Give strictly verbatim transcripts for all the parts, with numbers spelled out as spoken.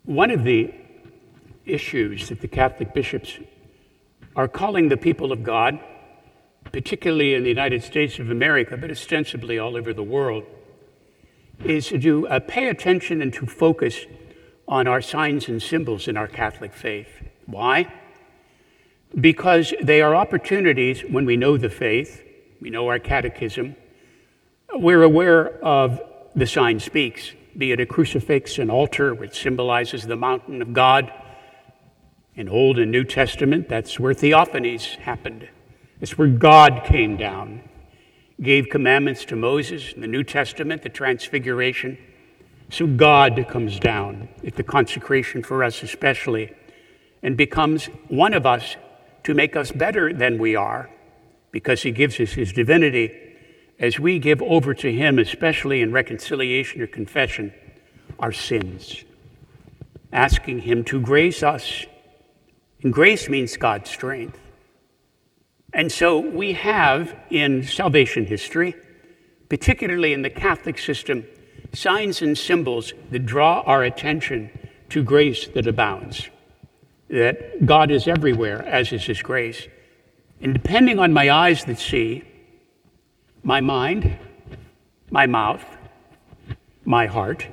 One of the issues that the Catholic bishops are calling the people of God, particularly in the United States of America, but ostensibly all over the world, is to uh, pay attention and to focus on our signs and symbols in our Catholic faith. Why? Because they are opportunities when we know the faith, we know our catechism, we're aware of the sign speaks, be it a crucifix, an altar, which symbolizes the mountain of God. In Old and New Testament, that's where theophanies happened. It's where God came down, gave commandments to Moses. In the New Testament, the Transfiguration. So God comes down at the consecration for us especially, and becomes one of us to make us better than we are, because he gives us his divinity as we give over to him, especially in reconciliation or confession, our sins, asking him to grace us. And grace means God's strength. And so we have in salvation history, particularly in the Catholic system, signs and symbols that draw our attention to grace that abounds, that God is everywhere, as is his grace. And depending on my eyes that see, my mind, my mouth, my heart,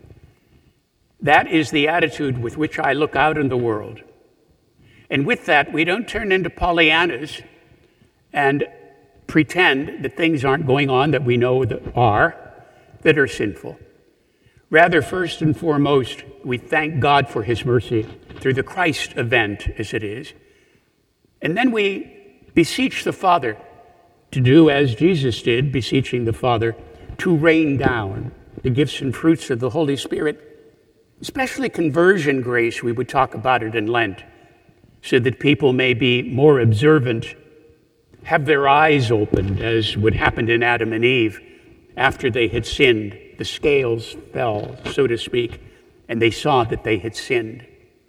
that is the attitude with which I look out in the world. And with that, we don't turn into Pollyannas and pretend that things aren't going on that we know that are, that are sinful. Rather, first and foremost, we thank God for his mercy through the Christ event as it is. And then we beseech the Father to do as Jesus did, beseeching the Father to rain down the gifts and fruits of the Holy Spirit, especially conversion grace. We would talk about it in Lent, so that people may be more observant, have their eyes opened, as would happen in Adam and Eve after they had sinned. The scales fell, so to speak, and they saw that they had sinned.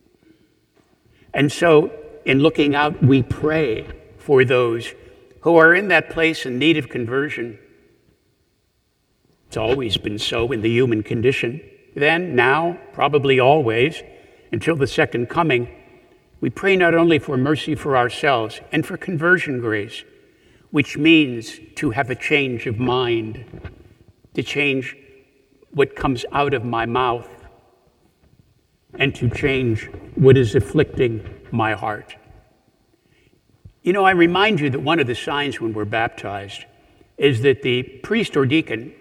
And so, in looking out, we pray for those who are in that place in need of conversion. It's always been so in the human condition. Then, now, probably always, until the second coming, we pray not only for mercy for ourselves and for conversion grace, which means to have a change of mind, to change what comes out of my mouth, and to change what is afflicting my heart. You know, I remind you that one of the signs when we're baptized is that the priest or deacon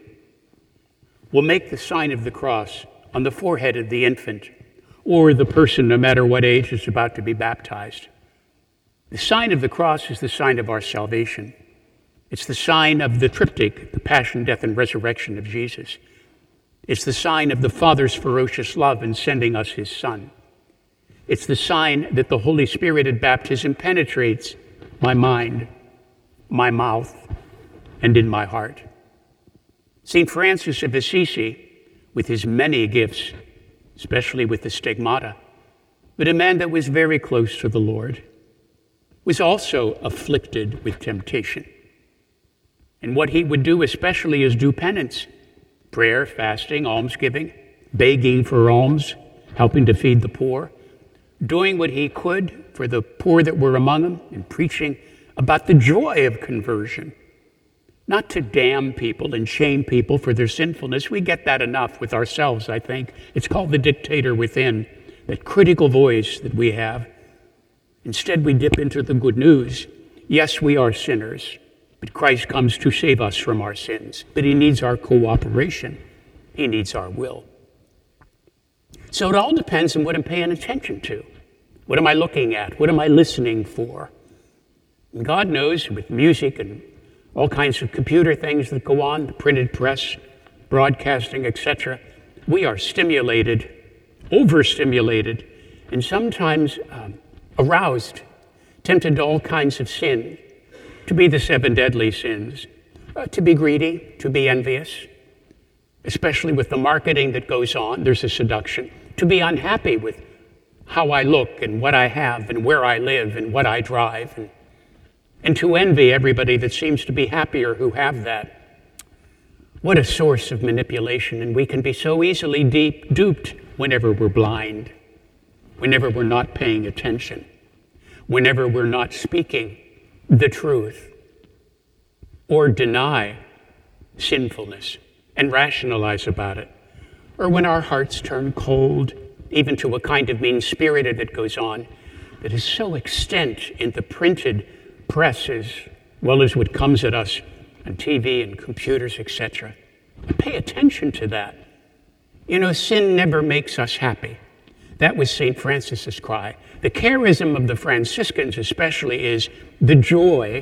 will make the sign of the cross on the forehead of the infant or the person, no matter what age, is about to be baptized. The sign of the cross is the sign of our salvation. It's the sign of the triptych, the passion, death, and resurrection of Jesus. It's the sign of the Father's ferocious love in sending us his Son. It's the sign that the Holy Spirit at baptism penetrates my mind, my mouth, and in my heart. Saint Francis of Assisi, with his many gifts, especially with the stigmata, but a man that was very close to the Lord, was also afflicted with temptation. And what he would do especially is do penance, prayer, fasting, almsgiving, begging for alms, helping to feed the poor, doing what he could for the poor that were among him, and preaching about the joy of conversion, not to damn people and shame people for their sinfulness. We get that enough with ourselves, I think. It's called the dictator within, that critical voice that we have. Instead, we dip into the good news. Yes, we are sinners, but Christ comes to save us from our sins. But he needs our cooperation. He needs our will. So it all depends on what I'm paying attention to. What am I looking at? What am I listening for? And God knows, with music and all kinds of computer things that go on, the printed press, broadcasting, et cetera, we are stimulated, overstimulated, and sometimes um, aroused, tempted to all kinds of sin, to be the seven deadly sins, uh, to be greedy, to be envious, especially with the marketing that goes on. There's a seduction. To be unhappy with how I look and what I have and where I live and what I drive, and, and to envy everybody that seems to be happier who have that. What a source of manipulation, and we can be so easily deep, duped whenever we're blind, whenever we're not paying attention, whenever we're not speaking the truth, or deny sinfulness and rationalize about it, or when our hearts turn cold, even to a kind of mean-spirited that goes on, that is so extant in the printed press as well as what comes at us on T V and computers, et cetera. Pay attention to that. You know, sin never makes us happy. That was Saint Francis's cry. The charism of the Franciscans especially is the joy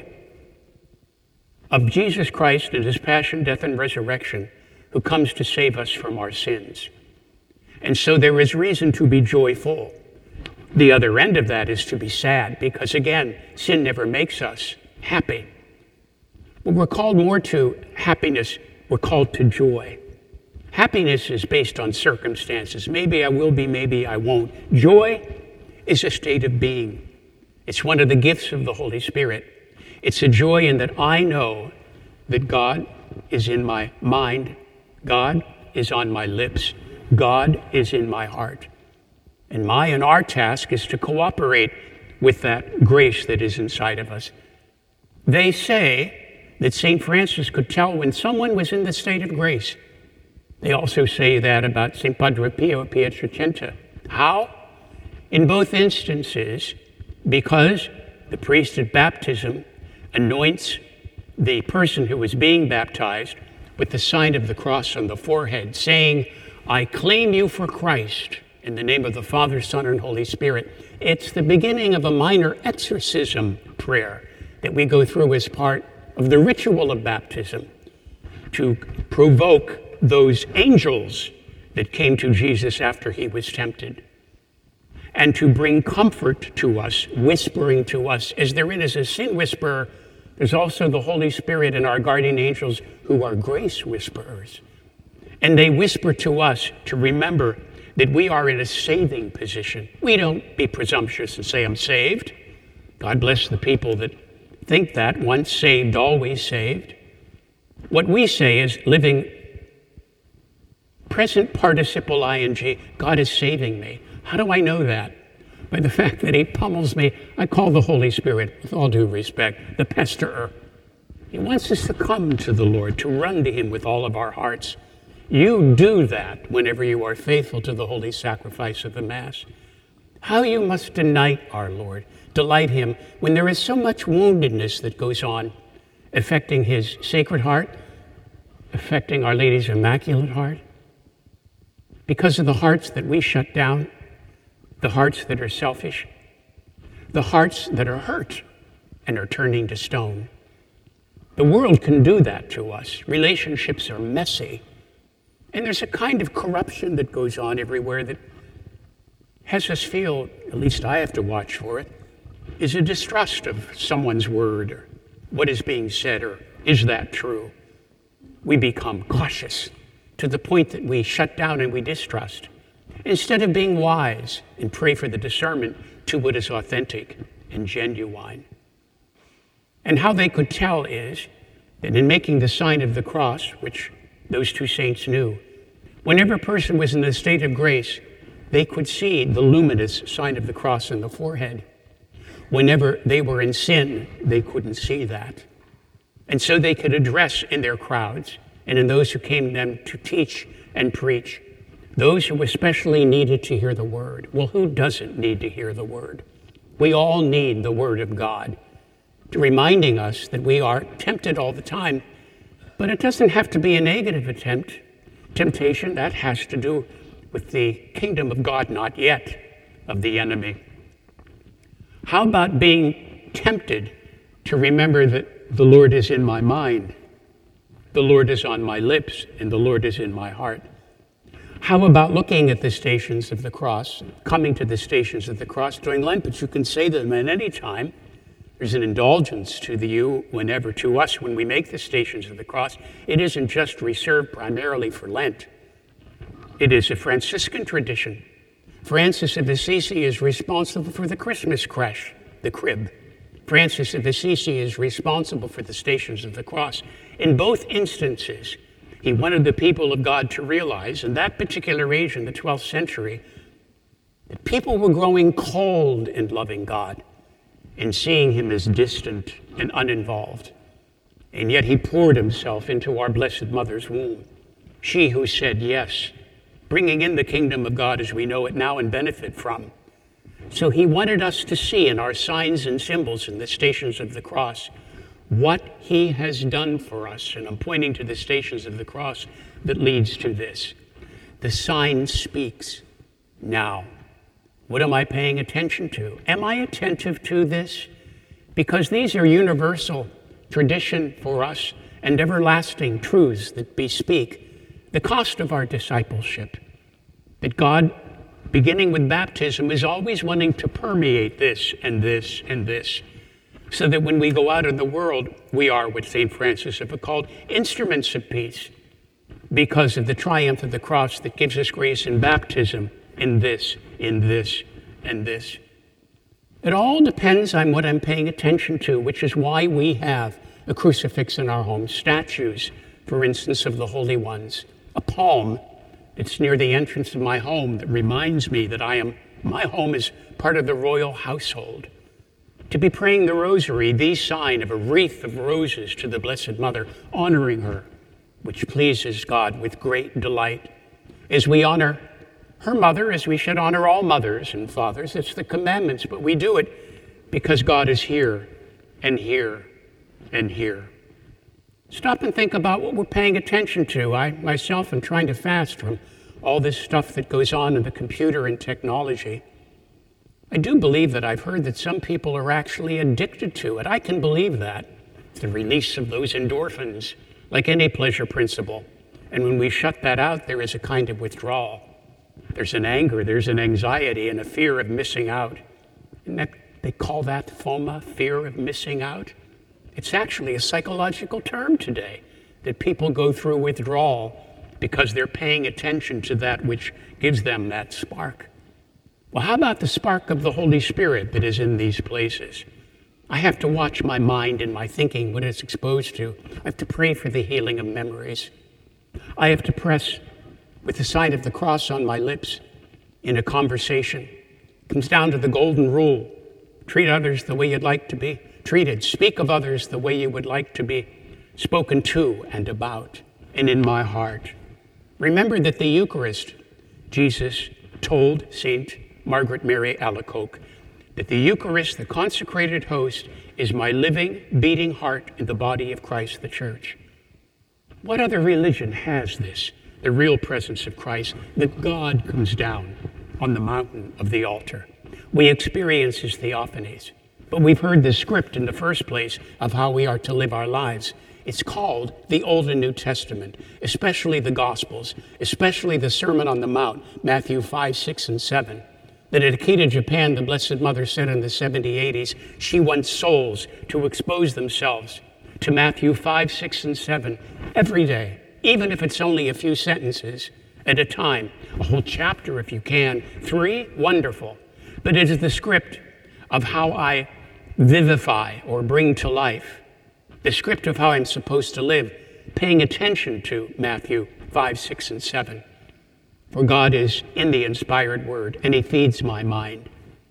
of Jesus Christ and his passion, death, and resurrection, who comes to save us from our sins. And so there is reason to be joyful. The other end of that is to be sad, because again, sin never makes us happy. But we're called more to happiness, we're called to joy. Happiness is based on circumstances. Maybe I will be, maybe I won't. Joy is a state of being. It's one of the gifts of the Holy Spirit. It's a joy in that I know that God is in my mind, God is on my lips, God is in my heart. And my and our task is to cooperate with that grace that is inside of us. They say that Saint Francis could tell when someone was in the state of grace. They also say that about Saint Padre Pio Pietrelcento. How? In both instances, because the priest at baptism anoints the person who is being baptized with the sign of the cross on the forehead, saying, I claim you for Christ in the name of the Father, Son, and Holy Spirit. It's the beginning of a minor exorcism prayer that we go through as part of the ritual of baptism to provoke those angels that came to Jesus after he was tempted, and to bring comfort to us, whispering to us. As therein is a sin whisperer, there's also the Holy Spirit and our guardian angels who are grace whisperers. And they whisper to us to remember that we are in a saving position. We don't be presumptuous and say, I'm saved. God bless the people that think that, once saved, always saved. What we say is living present participle ing, God is saving me. How do I know that? By the fact that he pummels me. I call the Holy Spirit, with all due respect, the pesterer. He wants us to come to the Lord, to run to him with all of our hearts. You do that whenever you are faithful to the holy sacrifice of the Mass. How you must delight our Lord, delight him, when there is so much woundedness that goes on, affecting his Sacred Heart, affecting Our Lady's Immaculate Heart, because of the hearts that we shut down, the hearts that are selfish, the hearts that are hurt and are turning to stone. The world can do that to us. Relationships are messy. And there's a kind of corruption that goes on everywhere that has us feel, at least I have to watch for it, is a distrust of someone's word or what is being said, or is that true? We become cautious to the point that we shut down and we distrust, instead of being wise and pray for the discernment to what is authentic and genuine. And how they could tell is that in making the sign of the cross, which those two saints knew, whenever a person was in the state of grace, they could see the luminous sign of the cross in the forehead. Whenever they were in sin, they couldn't see that. And so they could address in their crowds and in those who came to them to teach and preach, those who especially needed to hear the word. Well, who doesn't need to hear the word? We all need the word of God, to reminding us that we are tempted all the time, but it doesn't have to be a negative attempt. Temptation, that has to do with the kingdom of God, not yet of the enemy. How about being tempted to remember that the Lord is in my mind, the Lord is on my lips, and the Lord is in my heart? How about looking at the Stations of the Cross, coming to the Stations of the Cross during Lent, but you can say them at any time. There's an indulgence to the you whenever, to us, when we make the Stations of the Cross. It isn't just reserved primarily for Lent. It is a Franciscan tradition. Francis of Assisi is responsible for the Christmas creche, the crib. Francis of Assisi is responsible for the Stations of the Cross. In both instances, He wanted the people of God to realize, in that particular age, in the twelfth century, that people were growing cold in loving God and seeing him as distant and uninvolved. And yet he poured himself into our Blessed Mother's womb, she who said yes, bringing in the kingdom of God as we know it now and benefit from. So he wanted us to see in our signs and symbols in the Stations of the Cross what he has done for us. And I'm pointing to the Stations of the Cross that leads to this. The sign speaks now. What am I paying attention to? Am I attentive to this? Because these are universal tradition for us and everlasting truths that bespeak the cost of our discipleship. That God, beginning with baptism, is always wanting to permeate this and this and this, so that when we go out in the world, we are what Saint Francis of called instruments of peace, because of the triumph of the cross that gives us grace in baptism, in this, in this, and this. It all depends on what I'm paying attention to, which is why we have a crucifix in our home, statues, for instance, of the holy ones, a palm that's near the entrance of my home that reminds me that I am, my home is part of the royal household. To be praying the rosary, the sign of a wreath of roses to the Blessed Mother, honoring her, which pleases God with great delight. As we honor her mother, as we should honor all mothers and fathers, it's the commandments, but we do it because God is here and here and here. Stop and think about what we're paying attention to. I myself am trying to fast from all this stuff that goes on in the computer and technology. I do believe that I've heard that some people are actually addicted to it. I can believe that. It's the release of those endorphins, like any pleasure principle. And when we shut that out, there is a kind of withdrawal. There's an anger, there's an anxiety, and a fear of missing out. And that, they call that FOMA, fear of missing out. It's actually a psychological term today, that people go through withdrawal because they're paying attention to that which gives them that spark. Well, how about the spark of the Holy Spirit that is in these places? I have to watch my mind and my thinking, what it's exposed to. I have to pray for the healing of memories. I have to press with the sign of the cross on my lips in a conversation. It comes down to the golden rule. Treat others the way you'd like to be treated. Speak of others the way you would like to be spoken to and about and in my heart. Remember that the Eucharist, Jesus told Saint Margaret Mary Alacoque that the Eucharist, the consecrated host, is my living, beating heart in the body of Christ, the Church. What other religion has this? The real presence of Christ, that God comes down on the mountain of the altar. We experience his theophanies, but we've heard the script in the first place of how we are to live our lives. It's called the Old and New Testament, especially the Gospels, especially the Sermon on the Mount, Matthew five, six, and seven. That at Akita, Japan, the Blessed Mother said in the seventy eighties, she wants souls to expose themselves to Matthew five, six, and seven every day, even if it's only a few sentences at a time, a whole chapter if you can. Three, wonderful. But it is the script of how I vivify or bring to life, the script of how I'm supposed to live, paying attention to Matthew five, six, and seven. For God is in the inspired word, and he feeds my mind.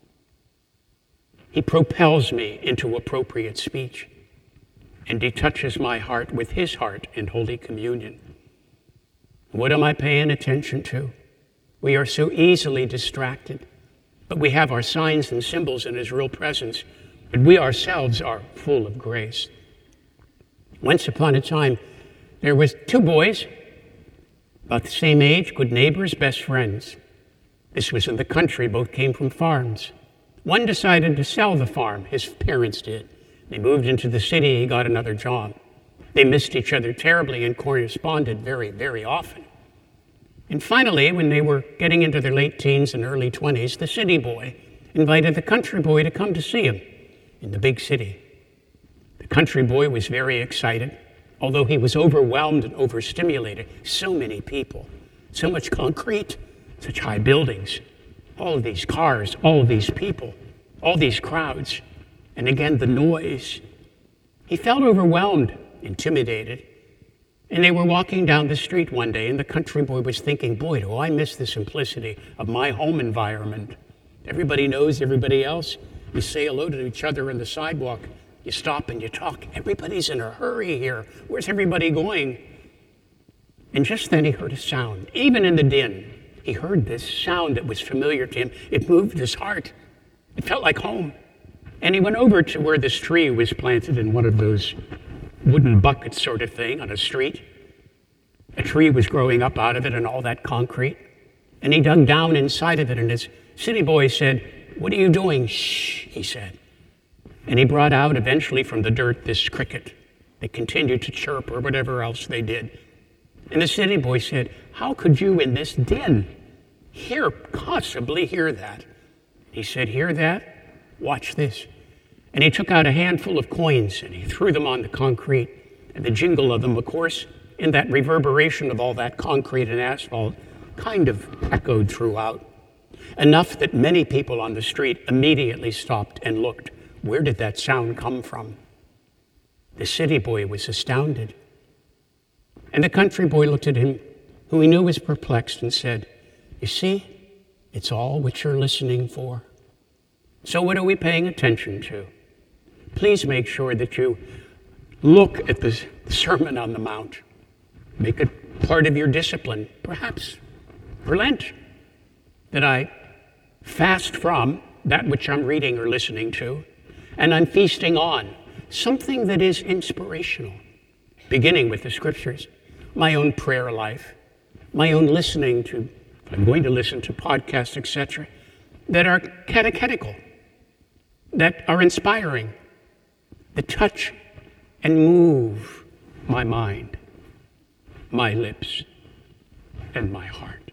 He propels me into appropriate speech, and he touches my heart with his heart in Holy Communion. What am I paying attention to? We are so easily distracted, but we have our signs and symbols in his real presence, but we ourselves are full of grace. Once upon a time, there was two boys, about the same age, good neighbors, best friends. This was in the country, both came from farms. One decided to sell the farm, his parents did. They moved into the city, he got another job. They missed each other terribly and corresponded very, very often. And finally, when they were getting into their late teens and early twenties, the city boy invited the country boy to come to see him in the big city. The country boy was very excited, although he was overwhelmed and overstimulated. So many people, so much concrete, such high buildings, all of these cars, all of these people, all these crowds, and again, the noise. He felt overwhelmed, intimidated, And they were walking down the street one day, and the country boy was thinking, boy, do I miss the simplicity of my home environment. Everybody knows everybody else. You say hello to each other on the sidewalk. You stop and you talk. Everybody's in a hurry here. Where's everybody going? And just then he heard a sound. Even in the din, he heard this sound that was familiar to him. It moved his heart. It felt like home. And he went over to where this tree was planted in one of those wooden buckets sort of thing on a street. A tree was growing up out of it and all that concrete. And he dug down inside of it, and his city boy said, "What are you doing?" "Shh," he said. And he brought out eventually from the dirt this cricket. They continued to chirp or whatever else they did. And the city boy said, "How could you in this din hear, possibly hear that?" He said, "Hear that? Watch this." And he took out a handful of coins and he threw them on the concrete. And the jingle of them, of course, in that reverberation of all that concrete and asphalt, kind of echoed throughout. Enough that many people on the street immediately stopped and looked. Where did that sound come from? The city boy was astounded. And the country boy looked at him, who he knew was perplexed, and said, "You see, it's all what you're listening for. So what are we paying attention to? Please make sure that you look at the Sermon on the Mount. Make it part of your discipline, perhaps for Lent, that I fast from that which I'm reading or listening to, and I'm feasting on something that is inspirational, beginning with the scriptures, my own prayer life, my own listening to, if I'm going to listen to podcasts, et cetera, that are catechetical, that are inspiring, that touch and move my mind, my lips, and my heart."